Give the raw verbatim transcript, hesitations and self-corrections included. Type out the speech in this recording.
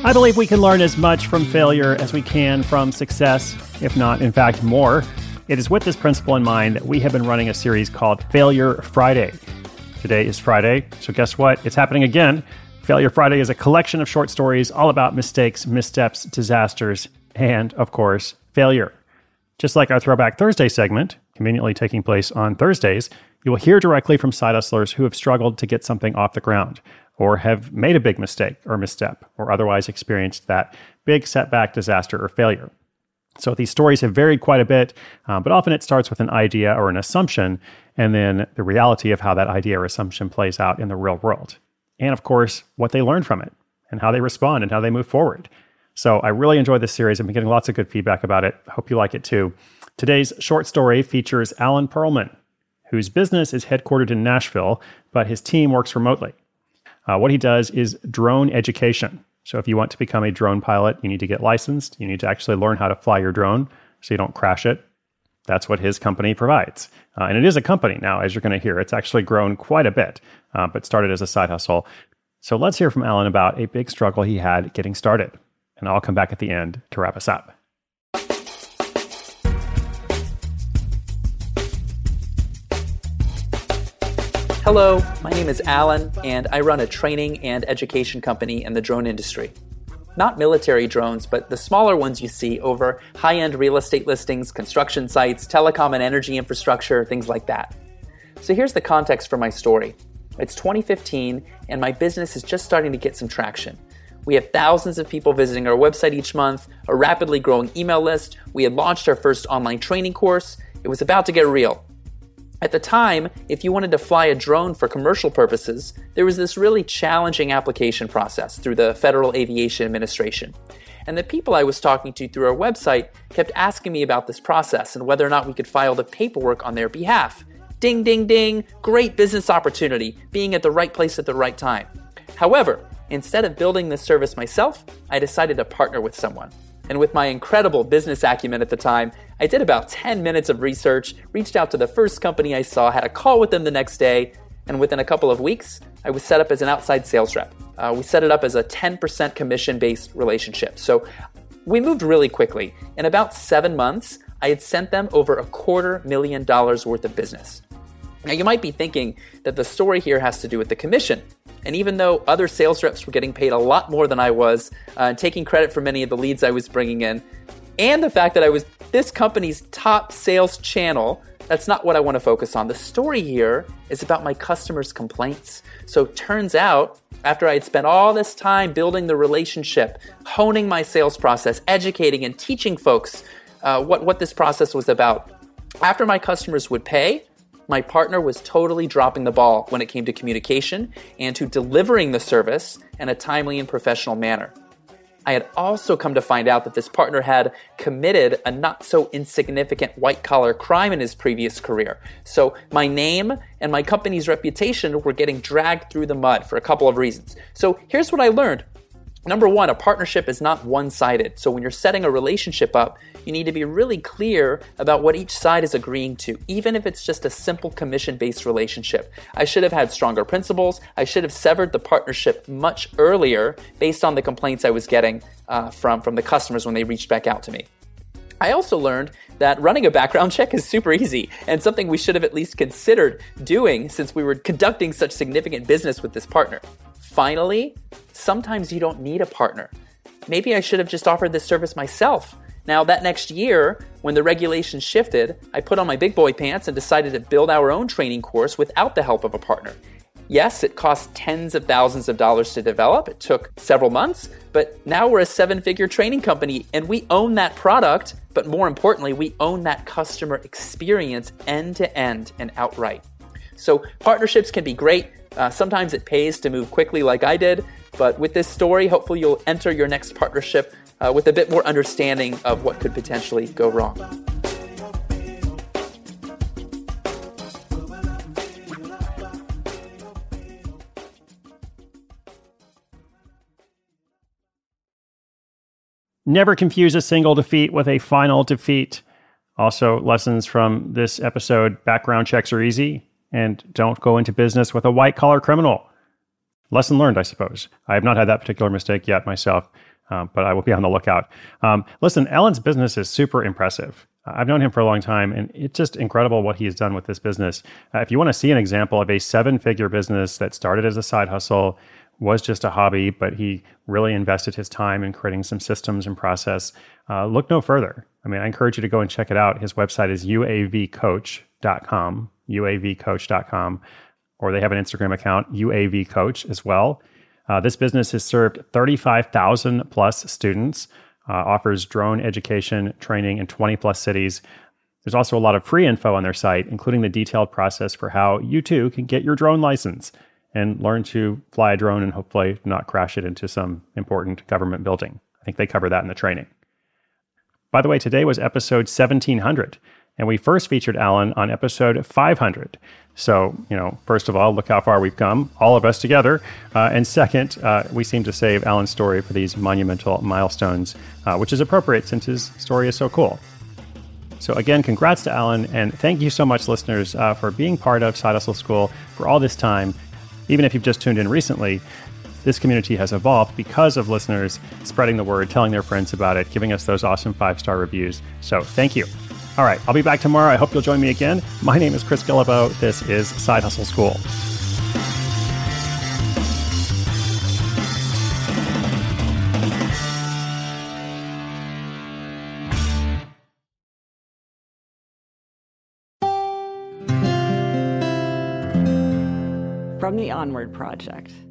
I believe we can learn as much from failure as we can from success, if not, in fact, more. It is with this principle in mind that we have been running a series called Failure Friday. Today is Friday, so guess what? It's happening again. Failure Friday is a collection of short stories all about mistakes, missteps, disasters, and, of course, failure. Just like our Throwback Thursday segment, conveniently taking place on Thursdays, you will hear directly from side hustlers who have struggled to get something off the ground, or have made a big mistake or misstep, or otherwise experienced that big setback, disaster, or failure. So these stories have varied quite a bit, um, but often it starts with an idea or an assumption, and then the reality of how that idea or assumption plays out in the real world. And of course, what they learn from it, and how they respond, and how they move forward. So I really enjoyed this series. I've been getting lots of good feedback about it. I hope you like it too. Today's short story features Alan Perlman, whose business is headquartered in Nashville, but his team works remotely. Uh, what he does is drone education. So if you want to become a drone pilot, you need to get licensed. You need to actually learn how to fly your drone so you don't crash it. That's what his company provides. Uh, and it is a company now, as you're going to hear. It's actually grown quite a bit, uh, but started as a side hustle. So let's hear from Alan about a big struggle he had getting started. And I'll come back at the end to wrap us up. Hello, my name is Alan, and I run a training and education company in the drone industry. Not military drones, but the smaller ones you see over high-end real estate listings, construction sites, telecom and energy infrastructure, things like that. So here's the context for my story. It's twenty fifteen, and my business is just starting to get some traction. We have thousands of people visiting our website each month, a rapidly growing email list. We had launched our first online training course. It was about to get real. At the time, if you wanted to fly a drone for commercial purposes, there was this really challenging application process through the Federal Aviation Administration. And the people I was talking to through our website kept asking me about this process and whether or not we could file the paperwork on their behalf. Ding, ding, ding, great business opportunity, being at the right place at the right time. However, instead of building this service myself, I decided to partner with someone. And with my incredible business acumen at the time, I did about ten minutes of research, reached out to the first company I saw, had a call with them the next day, and within a couple of weeks, I was set up as an outside sales rep. Uh, we set it up as a ten percent commission-based relationship. So we moved really quickly. In about seven months, I had sent them over a quarter million dollars worth of business. Now, you might be thinking that the story here has to do with the commission. And even though other sales reps were getting paid a lot more than I was, uh, taking credit for many of the leads I was bringing in, and the fact that I was this company's top sales channel, that's not what I want to focus on. The story here is about my customers' complaints. So it turns out, after I had spent all this time building the relationship, honing my sales process, educating and teaching folks uh, what, what this process was about, after my customers would pay, my partner was totally dropping the ball when it came to communication and to delivering the service in a timely and professional manner. I had also come to find out that this partner had committed a not so insignificant white-collar crime in his previous career. So my name and my company's reputation were getting dragged through the mud for a couple of reasons. So here's what I learned. Number one, a partnership is not one-sided. So when you're setting a relationship up, you need to be really clear about what each side is agreeing to, even if it's just a simple commission-based relationship. I should have had stronger principles. I should have severed the partnership much earlier based on the complaints I was getting uh, from, from the customers when they reached back out to me. I also learned that running a background check is super easy and something we should have at least considered doing since we were conducting such significant business with this partner. Finally, sometimes you don't need a partner. Maybe I should have just offered this service myself. Now, that next year, when the regulations shifted, I put on my big boy pants and decided to build our own training course without the help of a partner. Yes, it cost tens of thousands of dollars to develop. It took several months, but now we're a seven-figure training company and we own that product, but more importantly, we own that customer experience end-to-end and outright. So partnerships can be great. Uh, sometimes it pays to move quickly like I did, but with this story, hopefully you'll enter your next partnership uh, with a bit more understanding of what could potentially go wrong. Never confuse a single defeat with a final defeat. Also, lessons from this episode: background checks are easy, and don't go into business with a white-collar criminal. Lesson learned, I suppose. I have not had that particular mistake yet myself. um, but I will be on the lookout. Um, listen, Alan's business is super impressive. I've known him for a long time, and it's just incredible what he has done with this business. Uh, if you want to see an example of a seven-figure business that started as a side hustle, was just a hobby, but he really invested his time in creating some systems and process, uh, look no further. I mean, I encourage you to go and check it out. His website is u a v coach dot com, u a v coach dot com, or they have an Instagram account, U A V Coach, as well. Uh, this business has served thirty-five thousand plus students, uh, offers drone education training in twenty plus cities. There's also a lot of free info on their site, including the detailed process for how you too can get your drone license and learn to fly a drone and hopefully not crash it into some important government building. I think they cover that in the training. By the way, today was episode seventeen hundred, and we first featured Alan on episode five hundred. So, you know, first of all, look how far we've come, all of us together. Uh, and second, uh, we seem to save Alan's story for these monumental milestones, uh, which is appropriate since his story is so cool. So again, congrats to Alan, and thank you so much, listeners, uh, for being part of Side Hustle School for all this time. Even if you've just tuned in recently, this community has evolved because of listeners spreading the word, telling their friends about it, giving us those awesome five-star reviews. So thank you. All right, I'll be back tomorrow. I hope you'll join me again. My name is Chris Guillebeau. This is Side Hustle School. From the Onward Project.